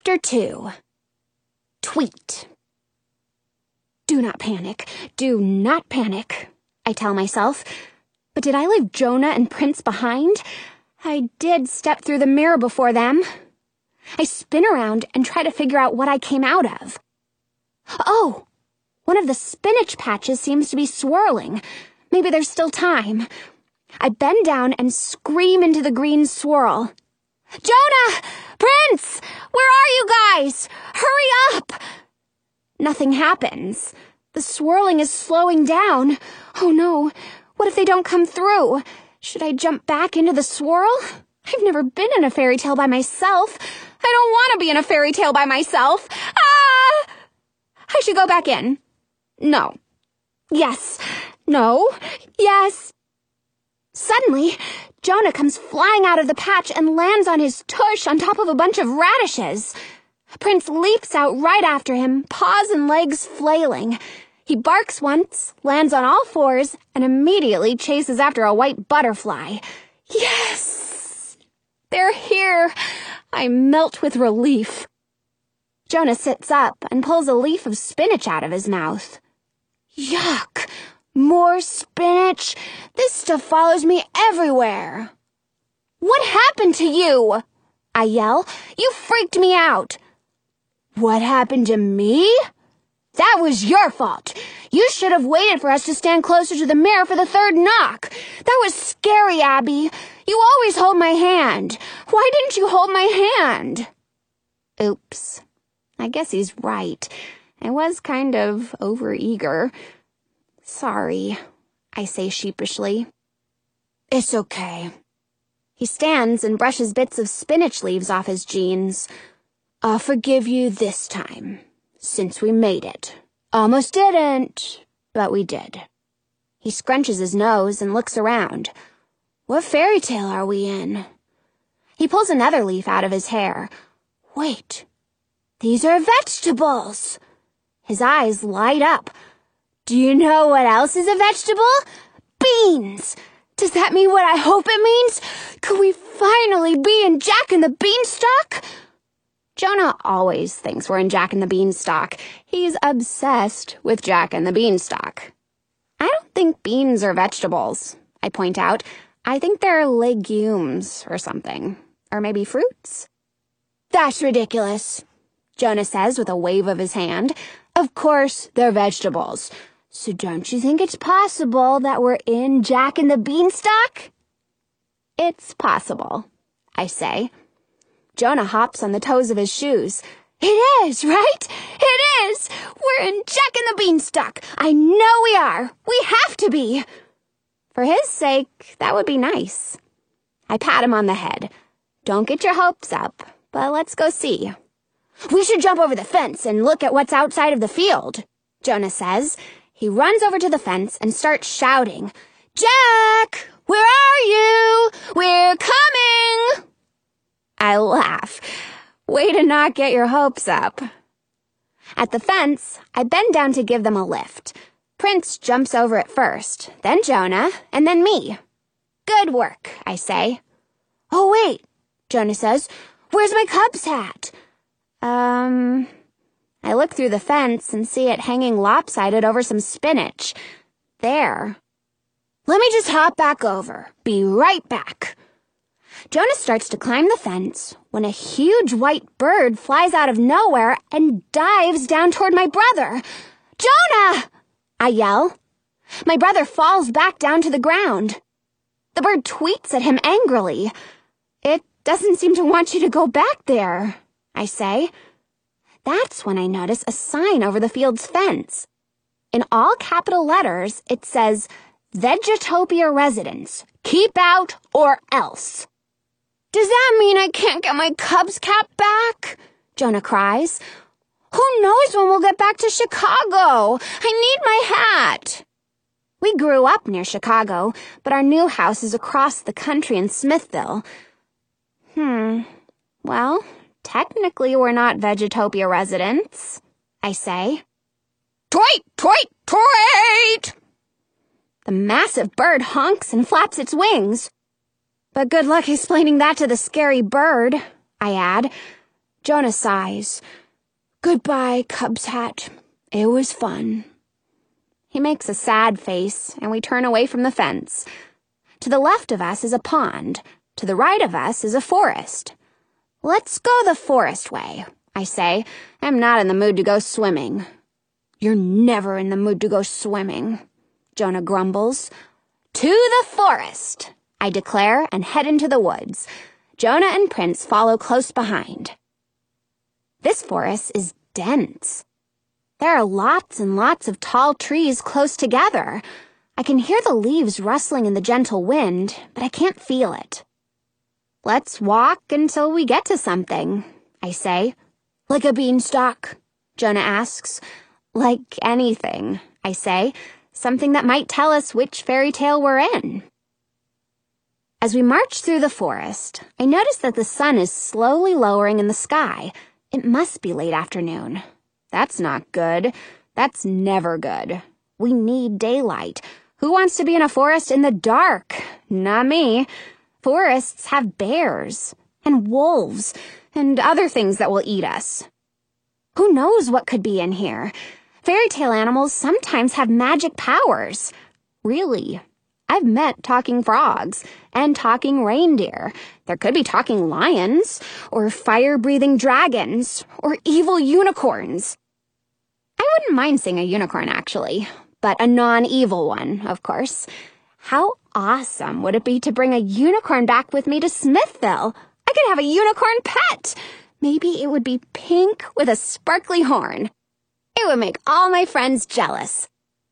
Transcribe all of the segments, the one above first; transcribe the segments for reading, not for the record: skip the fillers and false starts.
Chapter 2. Tweet. Do not panic. Do not panic, I tell myself. But did I leave Jonah and Prince behind? I did step through the mirror before them. I spin around and try to figure out what I came out of. Oh, one of the spinach patches seems to be swirling. Maybe there's still time. I bend down and scream into the green swirl. Jonah! Prince! Where are you guys? Hurry up! Nothing happens. The swirling is slowing down. Oh no, what if they don't come through? Should I jump back into the swirl? I've never been in a fairy tale by myself. I don't want to be in a fairy tale by myself. Ah! I should go back in. No. Yes. No. Yes. Suddenly, Jonah comes flying out of the patch and lands on his tush on top of a bunch of radishes. Prince leaps out right after him, paws and legs flailing. He barks once, lands on all fours, and immediately chases after a white butterfly. Yes! They're here! I melt with relief. Jonah sits up and pulls a leaf of spinach out of his mouth. Yuck! More spinach? This stuff follows me everywhere. What happened to you? I yell. You freaked me out. What happened to me? That was your fault. You should have waited for us to stand closer to the mirror for the third knock. That was scary, Abby. You always hold my hand. Why didn't you hold my hand? Oops. I guess he's right. I was kind of overeager. Sorry, I say sheepishly. It's okay. He stands and brushes bits of spinach leaves off his jeans. I'll forgive you this time, since we made it. Almost didn't, but we did. He scrunches his nose and looks around. What fairy tale are we in? He pulls another leaf out of his hair. Wait, these are vegetables. His eyes light up. Do you know what else is a vegetable? Beans! Does that mean what I hope it means? Could we finally be in Jack and the Beanstalk? Jonah always thinks we're in Jack and the Beanstalk. He's obsessed with Jack and the Beanstalk. I don't think beans are vegetables, I point out. I think they're legumes or something. Or maybe fruits. That's ridiculous, Jonah says with a wave of his hand. Of course they're vegetables. So don't you think it's possible that we're in Jack and the Beanstalk? It's possible, I say. Jonah hops on the toes of his shoes. It is, right? It is! We're in Jack and the Beanstalk. I know we are. We have to be. For his sake, that would be nice. I pat him on the head. Don't get your hopes up, but let's go see. We should jump over the fence and look at what's outside of the field, Jonah says. He runs over to the fence and starts shouting, Jack! Where are you? We're coming! I laugh. Way to not get your hopes up. At the fence, I bend down to give them a lift. Prince jumps over it first, then Jonah, and then me. Good work, I say. Oh, wait, Jonah says. Where's my Cubs hat? I look through the fence and see it hanging lopsided over some spinach. There. Let me just hop back over. Be right back. Jonah starts to climb the fence when a huge white bird flies out of nowhere and dives down toward my brother. Jonah! I yell. My brother falls back down to the ground. The bird tweets at him angrily. It doesn't seem to want you to go back there, I say. That's when I notice a sign over the field's fence. In all capital letters, it says, Vegetopia Residence. Keep out or else. Does that mean I can't get my Cubs cap back? Jonah cries. Who knows when we'll get back to Chicago? I need my hat. We grew up near Chicago, but our new house is across the country in Smithville. Well, technically we're not Vegetopia residents, I say. Tweet, tweet, tweet! The massive bird honks and flaps its wings. But good luck explaining that to the scary bird, I add. Jonah sighs. Goodbye, Cubs hat. It was fun. He makes a sad face, and we turn away from the fence. To the left of us is a pond. To the right of us is a forest. Let's go the forest way, I say. I'm not in the mood to go swimming. You're never in the mood to go swimming, Jonah grumbles. To the forest, I declare, and head into the woods. Jonah and Prince follow close behind. This forest is dense. There are lots and lots of tall trees close together. I can hear the leaves rustling in the gentle wind, but I can't feel it. Let's walk until we get to something, I say. Like a beanstalk? Jonah asks. Like anything, I say. Something that might tell us which fairy tale we're in. As we march through the forest, I notice that the sun is slowly lowering in the sky. It must be late afternoon. That's not good. That's never good. We need daylight. Who wants to be in a forest in the dark? Not me. Forests have bears and wolves and other things that will eat us. Who knows what could be in here? Fairy tale animals sometimes have magic powers. Really. I've met talking frogs and talking reindeer. There could be talking lions or fire-breathing dragons or evil unicorns. I wouldn't mind seeing a unicorn, actually, but a non-evil one, of course. How awesome would it be to bring a unicorn back with me to Smithville? I could have a unicorn pet. Maybe it would be pink with a sparkly horn. It would make all my friends jealous.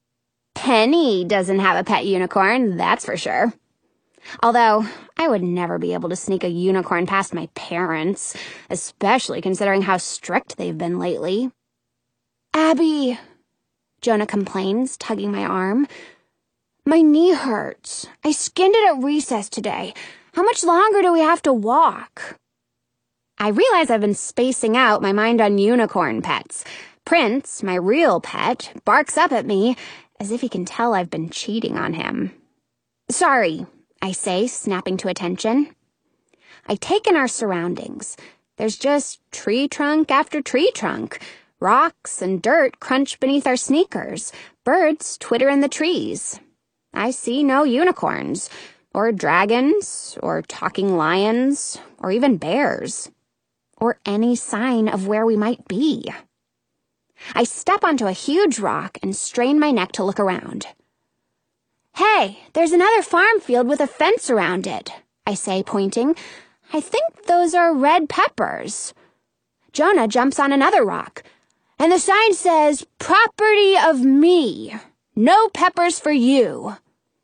Penny doesn't have a pet unicorn, that's for sure. Although, I would never be able to sneak a unicorn past my parents, especially considering how strict they've been lately. Abby, Jonah complains, tugging my arm. My knee hurts. I skinned it at recess today. How much longer do we have to walk? I realize I've been spacing out my mind on unicorn pets. Prince, my real pet, barks up at me as if he can tell I've been cheating on him. Sorry, I say, snapping to attention. I take in our surroundings. There's just tree trunk after tree trunk. Rocks and dirt crunch beneath our sneakers. Birds twitter in the trees. I see no unicorns, or dragons, or talking lions, or even bears, or any sign of where we might be. I step onto a huge rock and strain my neck to look around. Hey, there's another farm field with a fence around it, I say, pointing. I think those are red peppers. Jonah jumps on another rock, and the sign says, Property of me. No peppers for you.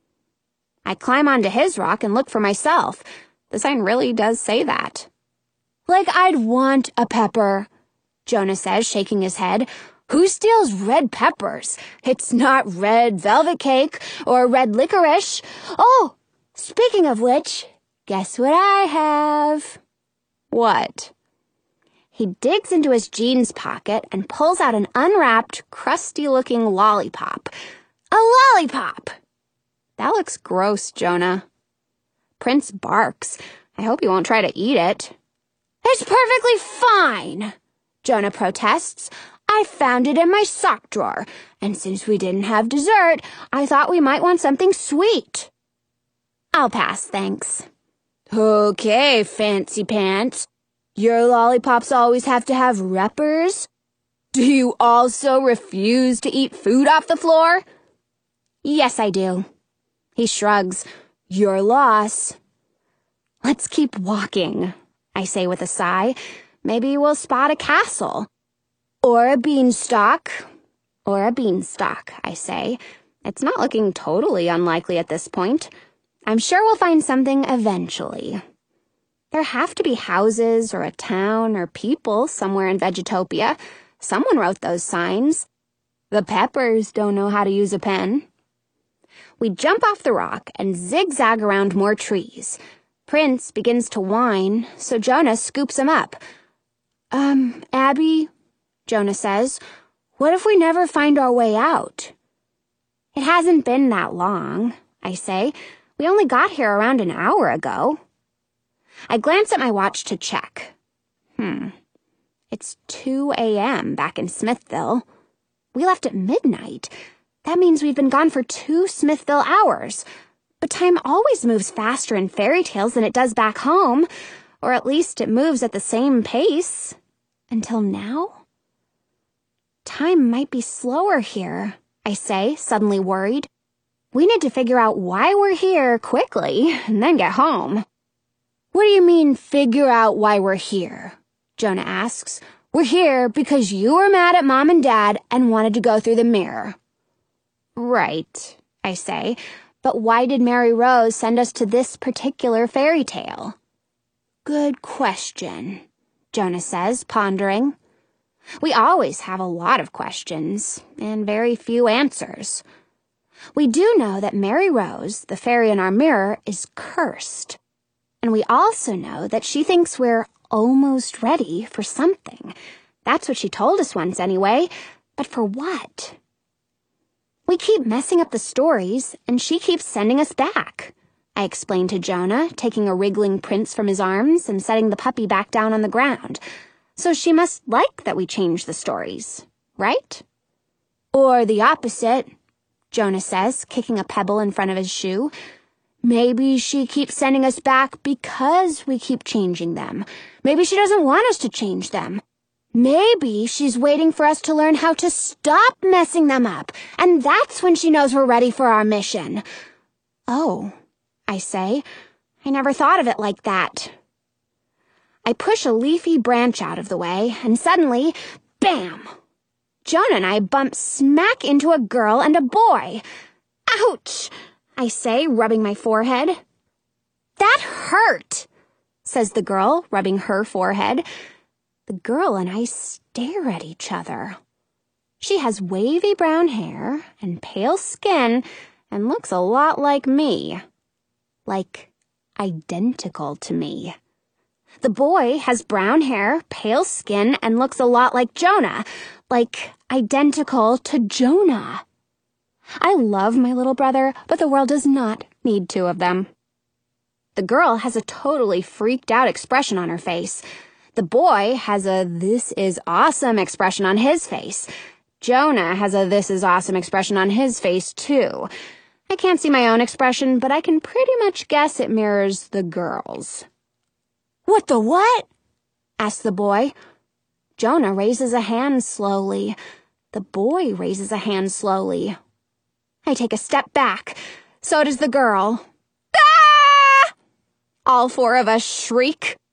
I climb onto his rock and look for myself. The sign really does say that. Like I'd want a pepper, Jonah says, shaking his head. Who steals red peppers? It's not red velvet cake or red licorice. Oh, speaking of which, guess what I have? What? He digs into his jeans pocket and pulls out an unwrapped, crusty-looking lollipop. A lollipop! That looks gross, Jonah. Prince barks. I hope you won't try to eat it. It's perfectly fine, Jonah protests. I found it in my sock drawer, and since we didn't have dessert, I thought we might want something sweet. I'll pass, thanks. Okay, fancy pants. Your lollipops always have to have wrappers? Do you also refuse to eat food off the floor? Yes, I do. He shrugs. Your loss. Let's keep walking, I say with a sigh. Maybe we'll spot a castle. Or a beanstalk. Or a beanstalk, I say. It's not looking totally unlikely at this point. I'm sure we'll find something eventually. There have to be houses or a town or people somewhere in Vegetopia. Someone wrote those signs. The Peppers don't know how to use a pen. We jump off the rock and zigzag around more trees. Prince begins to whine, so Jonah scoops him up. Abby, Jonah says, what if we never find our way out? It hasn't been that long, I say. We only got here around an hour ago. I glance at my watch to check. It's 2 a.m. back in Smithville. We left at midnight. That means we've been gone for 2 Smithville hours. But time always moves faster in fairy tales than it does back home. Or at least it moves at the same pace. Until now? Time might be slower here, I say, suddenly worried. We need to figure out why we're here quickly and then get home. What do you mean, figure out why we're here? Jonah asks. We're here because you were mad at Mom and Dad and wanted to go through the mirror. Right, I say, but why did Mary Rose send us to this particular fairy tale? Good question, Jonah says, pondering. We always have a lot of questions and very few answers. We do know that Mary Rose, the fairy in our mirror, is cursed. And we also know that she thinks we're almost ready for something. That's what she told us once anyway. But for what? We keep messing up the stories, and she keeps sending us back, I explained to Jonah, taking a wriggling prince from his arms and setting the puppy back down on the ground. So she must like that we change the stories, right? Or the opposite, Jonah says, kicking a pebble in front of his shoe. Maybe she keeps sending us back because we keep changing them. Maybe she doesn't want us to change them. Maybe she's waiting for us to learn how to stop messing them up, and that's when she knows we're ready for our mission. Oh, I say, I never thought of it like that. I push a leafy branch out of the way, and suddenly, bam! Jonah and I bump smack into a girl and a boy. Ouch! I say, rubbing my forehead. That hurt, says the girl, rubbing her forehead. The girl and I stare at each other. She has wavy brown hair and pale skin and looks a lot like me. Like, identical to me. The boy has brown hair, pale skin, and looks a lot like Jonah. Like, identical to Jonah. I love my little brother, but the world does not need 2 of them. The girl has a totally freaked out expression on her face. The boy has a "this is awesome" expression on his face. Jonah has a "this is awesome" expression on his face, too. I can't see my own expression, but I can pretty much guess it mirrors the girl's. What the what? asks the boy. Jonah raises a hand slowly. The boy raises a hand slowly. I take a step back. So does the girl. Ah! All 4 of us shriek.